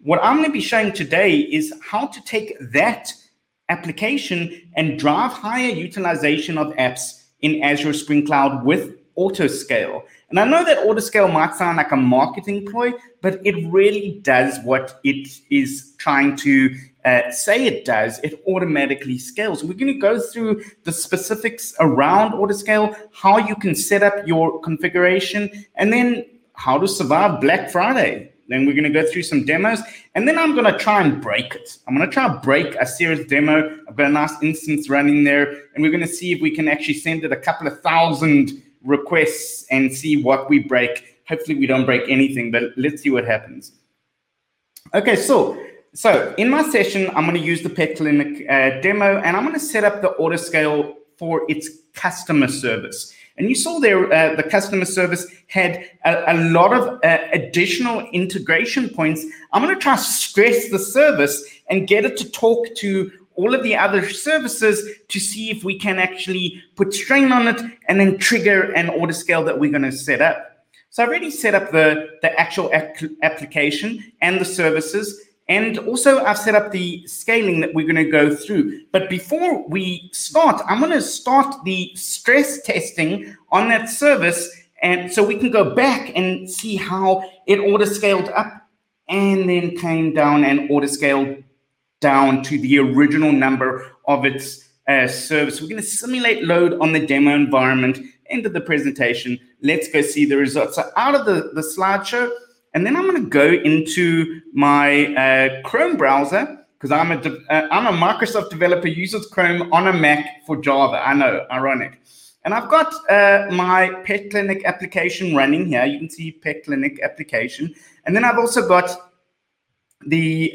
what I'm going to be showing today is how to take that application and drive higher utilization of apps in Azure Spring Cloud with Autoscale. And I know that Autoscale might sound like a marketing ploy, but it really does what it is trying to say it does. It automatically scales. We're going to go through the specifics around Autoscale, how you can set up your configuration, and then how to survive Black Friday. Then we're going to go through some demos, and then I'm going to try and break it. I'm going to try and break a serious demo. I've got a nice instance running there, and we're going to see if we can actually send it a couple of thousand requests and see what we break. Hopefully we don't break anything, but let's see what happens. Okay, so in my session, I'm going to use the Pet Clinic demo, and I'm going to set up the Autoscale for its customer service. And you saw there, the customer service had a lot of additional integration points. I'm going to try to stress the service and get it to talk to all of the other services to see if we can actually put strain on it and then trigger an Autoscale that we're going to set up. So I've already set up the actual application and the services. And also I've set up the scaling that we're going to go through. But before we start, I'm going to start the stress testing on that service. And so we can go back and see how it auto-scaled up and then came down and auto-scaled down to the original number of its service. We're going to simulate load on the demo environment, end of the presentation. Let's go see the results. So out of the slideshow, and then I'm going to go into my Chrome browser, because I'm a Microsoft developer, uses Chrome on a Mac for Java. I know, ironic. And I've got my Pet Clinic application running here. You can see Pet Clinic application. And then I've also got the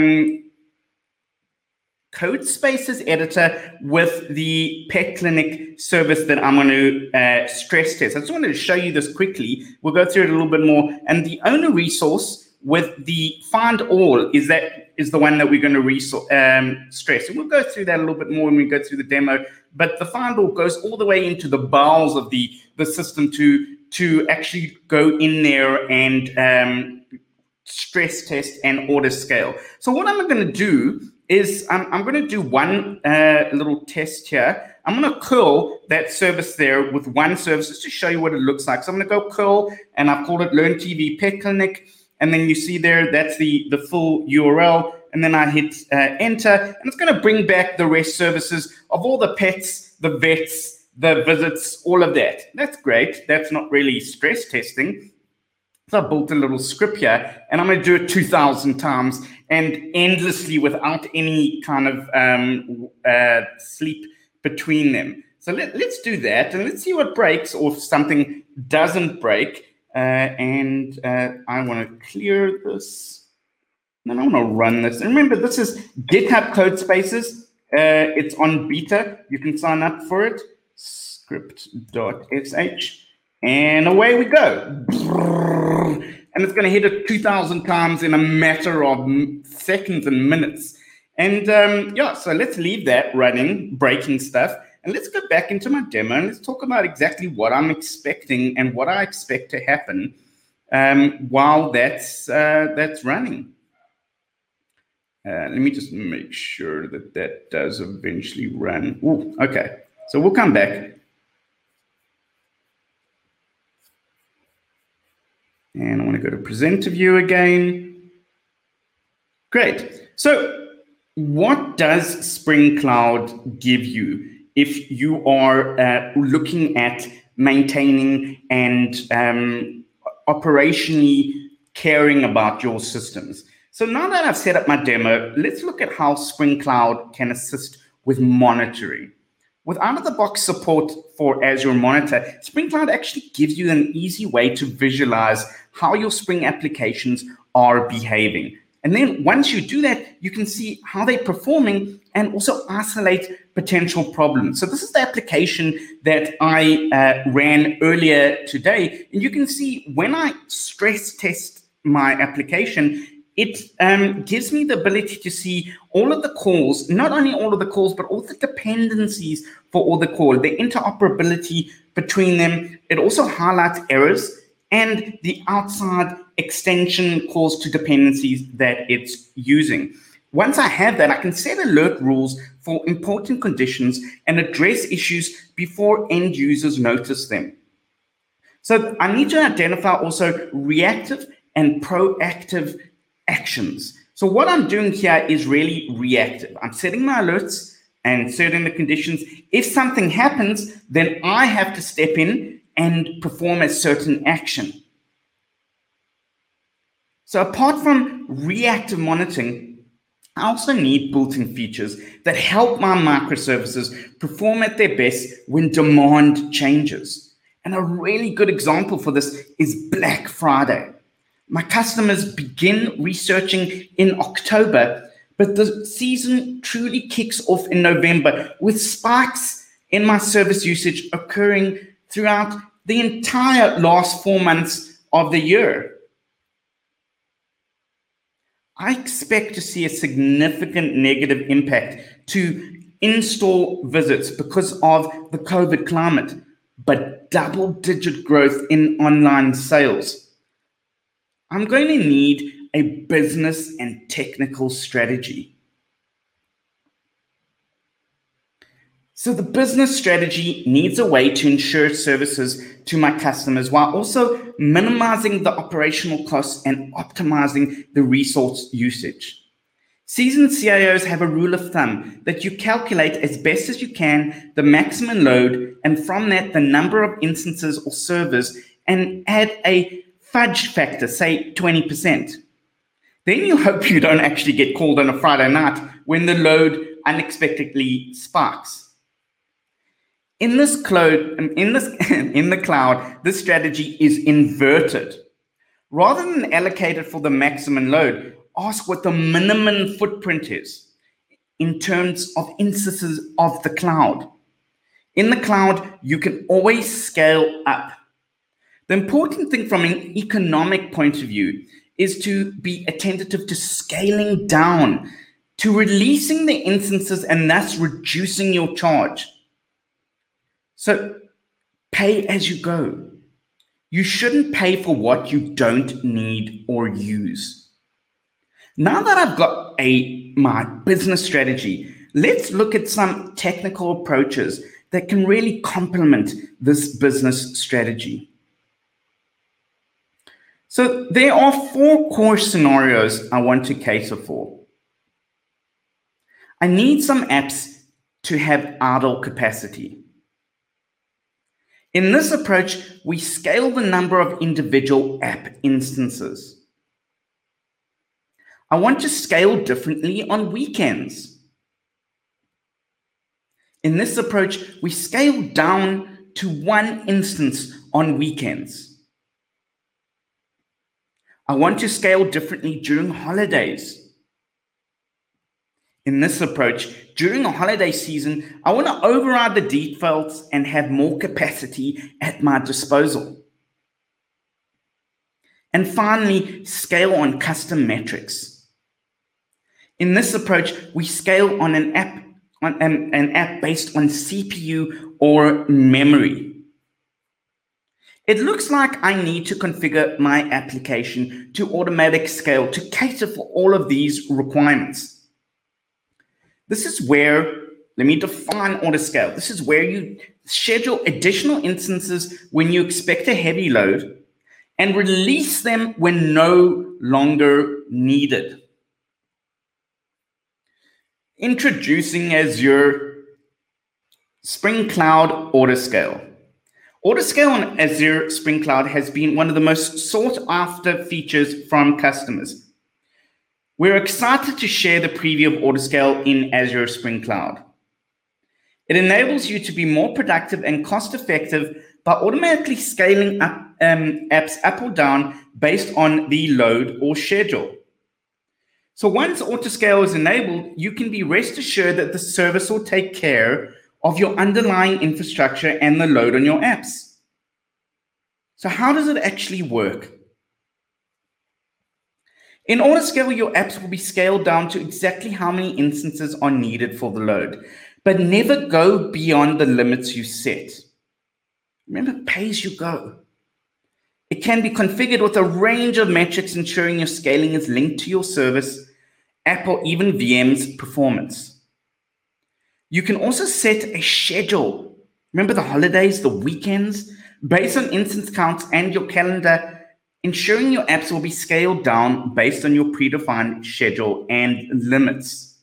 Code Spaces editor with the Pet Clinic service that I'm going to stress test. I just wanted to show you this quickly. We'll go through it a little bit more. And the owner resource with the find all is the one that we're going to stress. And we'll go through that a little bit more when we go through the demo. But the find all goes all the way into the bowels of the system to actually go in there and stress test and auto scale. So what I'm going to do is I'm going to do one little test here. I'm going to curl that service there with one service just to show you what it looks like. So I'm going to go curl, and I've called it Learn TV Pet Clinic. And then you see there, that's the full URL. And then I hit enter, and it's going to bring back the REST services of all the pets, the vets, the visits, all of that. That's great. That's not really stress testing. So I built a little script here, and I'm going to do it 2,000 times and endlessly without any kind of sleep between them. So let's do that, and let's see what breaks or if something doesn't break. And I want to clear this. Then I want to run this. And remember, this is GitHub Code Spaces. It's on beta. You can sign up for it. Script.sh. And away we go. And it's going to hit it 2,000 times in a matter of seconds and minutes. And so let's leave that running, breaking stuff. And let's go back into my demo and let's talk about exactly what I'm expecting and what I expect to happen while that's running. Let me just make sure that does eventually run. Ooh, okay, so we'll come back. And I want to go to presenter view again. Great. So what does Spring Cloud give you if you are looking at maintaining and operationally caring about your systems? So now that I've set up my demo, let's look at how Spring Cloud can assist with monitoring. With out-of-the-box support for Azure Monitor, Spring Cloud actually gives you an easy way to visualize how your Spring applications are behaving. And then once you do that, you can see how they're performing and also isolate potential problems. So this is the application that I ran earlier today. And you can see when I stress test my application, it gives me the ability to see all of the calls, not only all of the calls, but all the dependencies for all the calls, the interoperability between them. It also highlights errors. and the outside extension calls to dependencies that it's using. Once I have that, I can set alert rules for important conditions and address issues before end users notice them. So I need to identify also reactive and proactive actions. So what I'm doing here is really reactive. I'm setting my alerts and setting the conditions. If something happens, then I have to step in and perform a certain action. So apart from reactive monitoring, I also need built-in features that help my microservices perform at their best when demand changes. And a really good example for this is Black Friday. My customers begin researching in October, but the season truly kicks off in November, with spikes in my service usage occurring throughout the entire last 4 months of the year. I expect to see a significant negative impact to in-store visits because of the COVID climate, but double-digit growth in online sales. I'm going to need a business and technical strategy. So the business strategy needs a way to ensure services to my customers while also minimizing the operational costs and optimizing the resource usage. Seasoned CIOs have a rule of thumb that you calculate as best as you can the maximum load, and from that the number of instances or servers, and add a fudge factor, say 20%. Then you hope you don't actually get called on a Friday night when the load unexpectedly spikes. In the cloud, this strategy is inverted. Rather than allocate it for the maximum load, ask what the minimum footprint is in terms of instances of the cloud. In the cloud, you can always scale up. The important thing from an economic point of view is to be attentive to scaling down, to releasing the instances and thus reducing your charge. So pay as you go. You shouldn't pay for what you don't need or use. Now that I've got my business strategy, let's look at some technical approaches that can really complement this business strategy. So there are 4 core scenarios I want to cater for. I need some apps to have idle capacity. In this approach, we scale the number of individual app instances. I want to scale differently on weekends. In this approach, we scale down to 1 instance on weekends. I want to scale differently during holidays. In this approach, during a holiday season, I want to override the defaults and have more capacity at my disposal. And finally, scale on custom metrics. In this approach, we scale on an app based on CPU or memory. It looks like I need to configure my application to automatic scale to cater for all of these requirements. This is where, let me define autoscale. This is where you schedule additional instances when you expect a heavy load and release them when no longer needed. Introducing Azure Spring Cloud Autoscale. Autoscale on Azure Spring Cloud has been one of the most sought after features from customers. We're excited to share the preview of Autoscale in Azure Spring Cloud. It enables you to be more productive and cost-effective by automatically scaling up apps up or down based on the load or schedule. So once Autoscale is enabled, you can be rest assured that the service will take care of your underlying infrastructure and the load on your apps. So how does it actually work? In Autoscale, your apps will be scaled down to exactly how many instances are needed for the load, but never go beyond the limits you set. Remember, pay as you go. it can be configured with a range of metrics, ensuring your scaling is linked to your service, app, or even VM's performance. You can also set a schedule. Remember the holidays, the weekends, based on instance counts and your calendar, ensuring your apps will be scaled down based on your predefined schedule and limits.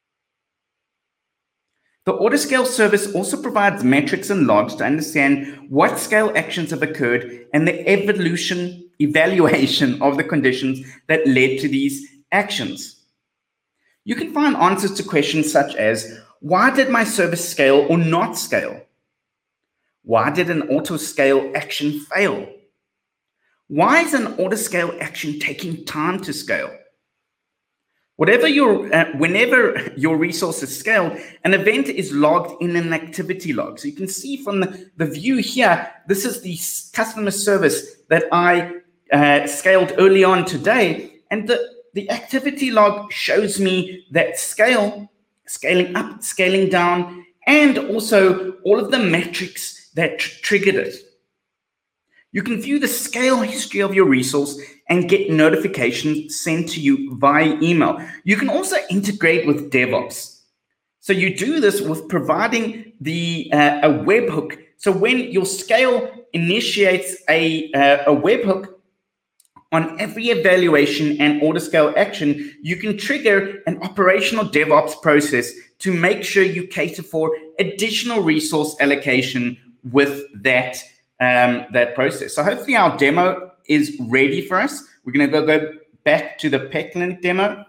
The Autoscale service also provides metrics and logs to understand what scale actions have occurred and the evaluation of the conditions that led to these actions. You can find answers to questions such as, why did my service scale or not scale? Why did an autoscale action fail? Why is an autoscale action taking time to scale? Whenever your resource is scaled, an event is logged in an activity log. So you can see from the view here, this is the customer service that I scaled early on today. And the activity log shows me that scaling up, scaling down, and also all of the metrics that triggered it. You can view the scale history of your resource and get notifications sent to you via email. You can also integrate with DevOps. So you do this with providing a webhook. So when your scale initiates a webhook on every evaluation and autoscale action, you can trigger an operational DevOps process to make sure you cater for additional resource allocation with that process. So hopefully our demo is ready for us. We're going to go back to the PetClinic demo.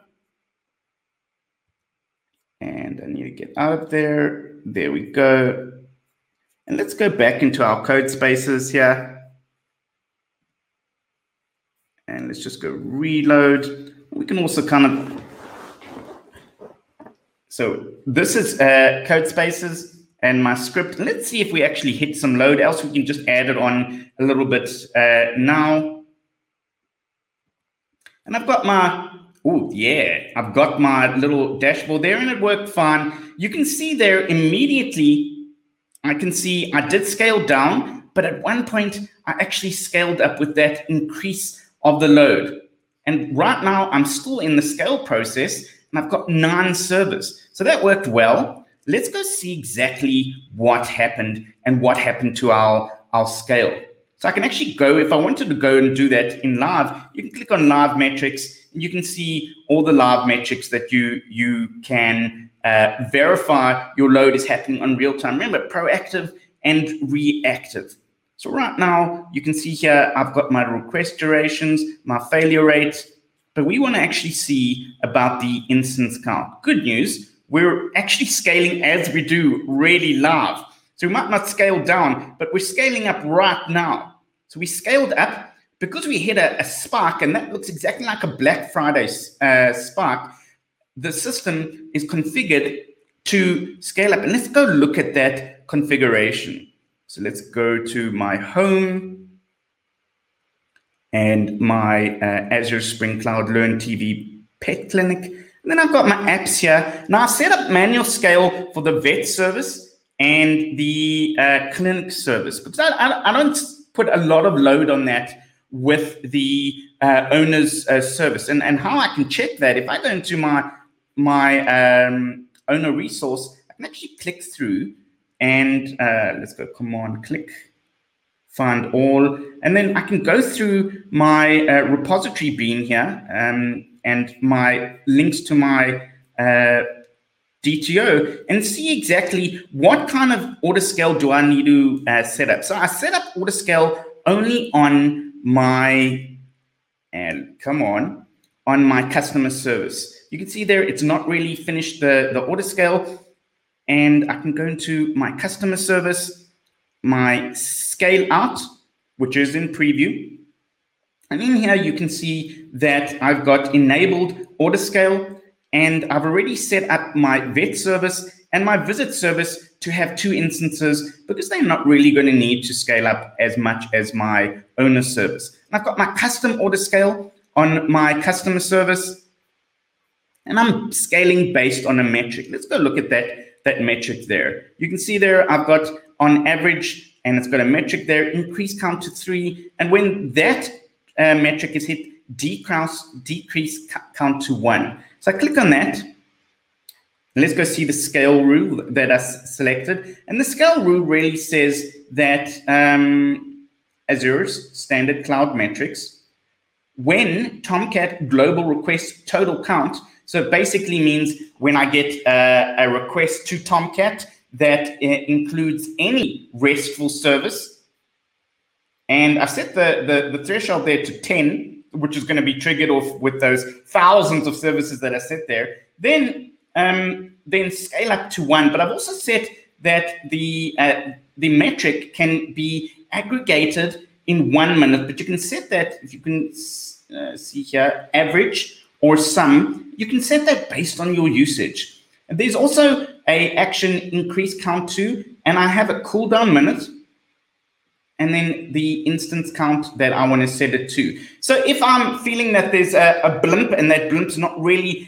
And I need to get out of there. There we go. And let's go back into our code spaces here. And let's just go reload. We can also so this is code spaces and my script. Let's see if we actually hit some load, else we can just add it on a little bit now. And I've got I've got my little dashboard there and it worked fine. You can see there immediately, I can see I did scale down, but at one point I actually scaled up with that increase of the load. And right now I'm still in the scale process and I've got 9 servers. So that worked well. Let's go see exactly what happened and what happened to our scale. So I can actually go, if I wanted to go and do that in live, you can click on live metrics and you can see all the live metrics that you can verify your load is happening on real time. Remember, proactive and reactive. So right now you can see here, I've got my request durations, my failure rate, but we want to actually see about the instance count. Good news, we're actually scaling as we do really live. So we might not scale down, but we're scaling up right now. So we scaled up because we hit a spike, and that looks exactly like a Black Friday spike. The system is configured to scale up. And let's go look at that configuration. So let's go to my home and my Azure Spring Cloud Learn TV PetClinic. And then I've got my apps here. Now I set up manual scale for the vet service and the clinic service, because I don't put a lot of load on that with the owner's service. And how I can check that, if I go into my owner resource, I can actually click through and let's go command click, find all, and then I can go through my repository bean here and my links to my DTO and see exactly what kind of autoscale do I need to set up. So I set up autoscale only on my, on my customer service. You can see there, it's not really finished the autoscale. And I can go into my customer service, my scale out, which is in preview. And in here, you can see that I've got enabled autoscale, and I've already set up my vet service and my visit service to have 2 instances because they're not really going to need to scale up as much as my owner service. And I've got my custom autoscale on my customer service, and I'm scaling based on a metric. Let's go look at that metric there. You can see there I've got on average and it's got a metric there, increase count to 3. And when that metric is hit, decrease count to 1. So I click on that. Let's go see the scale rule that I selected. And the scale rule really says that Azure's standard cloud metrics, when Tomcat global request total count, so it basically means when I get a request to Tomcat that includes any RESTful service, and I set the threshold there to 10, which is going to be triggered off with those thousands of services that I set there, then scale up to 1. But I've also set that the metric can be aggregated in 1 minute, but you can set that, if you can see here, average or sum, you can set that based on your usage. And there's also a action increase count to, and I have a cooldown minute, and then the instance count that I want to set it to. So if I'm feeling that there's a blimp and that blimp's not really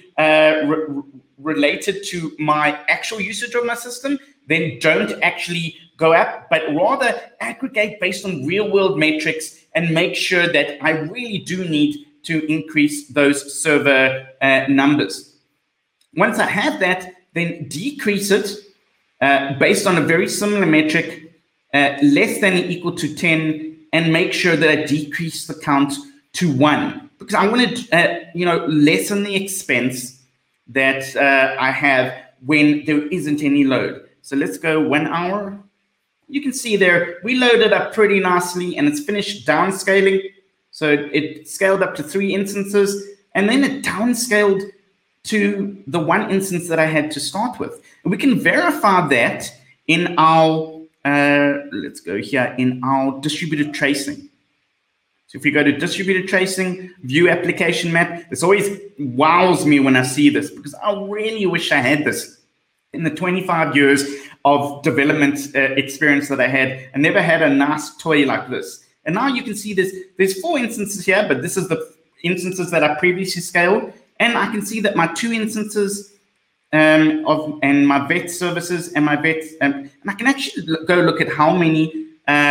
related to my actual usage of my system, then don't actually go up, but rather aggregate based on real world metrics and make sure that I really do need to increase those server numbers. Once I have that, then decrease it based on a very similar metric, less than or equal to 10, and make sure that I decrease the count to 1, because I want to lessen the expense that I have when there isn't any load. So let's go 1 hour. You can see there, we loaded up pretty nicely, and it's finished downscaling. So it scaled up to 3 instances, and then it downscaled to the 1 instance that I had to start with. And we can verify that in our, let's go here, in our distributed tracing. So if you go to distributed tracing, view application map, this always wows me when I see this, because I really wish I had this. In the 25 years of development experience that I had, I never had a nice toy like this. And now you can see there's 4 instances here, but this is the instances that I previously scaled. And I can see that my 2 instances and my vet services and my vet, and I can actually go look at how many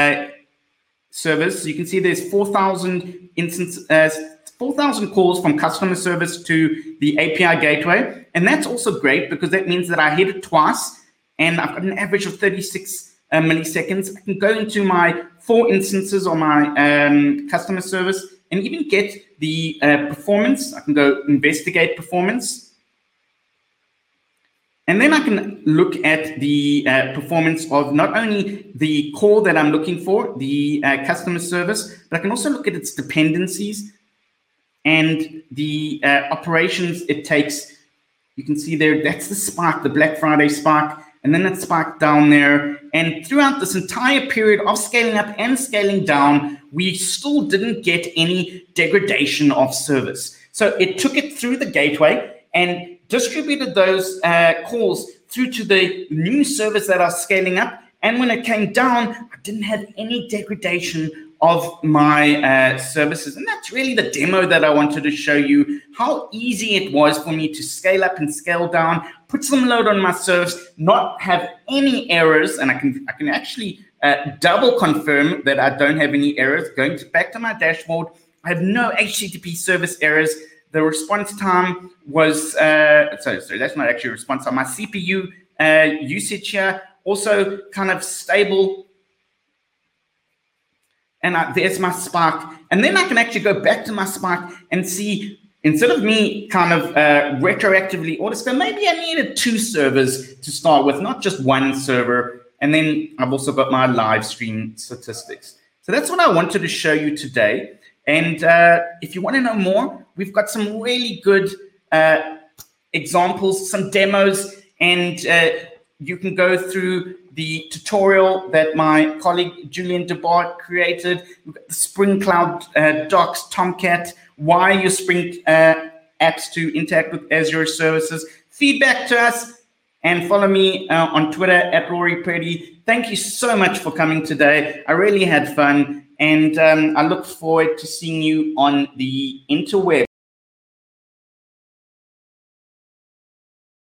servers. So you can see there's 4,000 4,000 calls from customer service to the API gateway. And that's also great, because that means that I hit it twice and I've got an average of 36 milliseconds. I can go into my 4 instances on my customer service and even get the performance. I can go investigate performance. And then I can look at the performance of not only the call that I'm looking for, the customer service, but I can also look at its dependencies and the operations it takes. You can see there, that's the spike, the Black Friday spike, and then it spiked down there. And throughout this entire period of scaling up and scaling down, we still didn't get any degradation of service. So it took it through the gateway and distributed those calls through to the new service that are scaling up. And when it came down, I didn't have any degradation of my services. And that's really the demo that I wanted to show you, how easy it was for me to scale up and scale down, put some load on my service, not have any errors. And I can actually double confirm that I don't have any errors. Going back to my dashboard, I have no HTTP service errors. The response time was, sorry, that's not actually a response time. My CPU usage here, also kind of stable. And there's my Spark. And then I can actually go back to my Spark and see, instead of me kind of retroactively autoscale, maybe I needed 2 servers to start with, not just 1 server. And then I've also got my live stream statistics. So that's what I wanted to show you today. And if you want to know more, we've got some really good examples, some demos, and you can go through the tutorial that my colleague Julian Debart created. We've got the Spring Cloud docs, Tomcat, why your Spring apps to interact with Azure services. Feedback to us and follow me on Twitter at Rory Purdy. Thank you so much for coming today. I really had fun, and I look forward to seeing you on the interweb.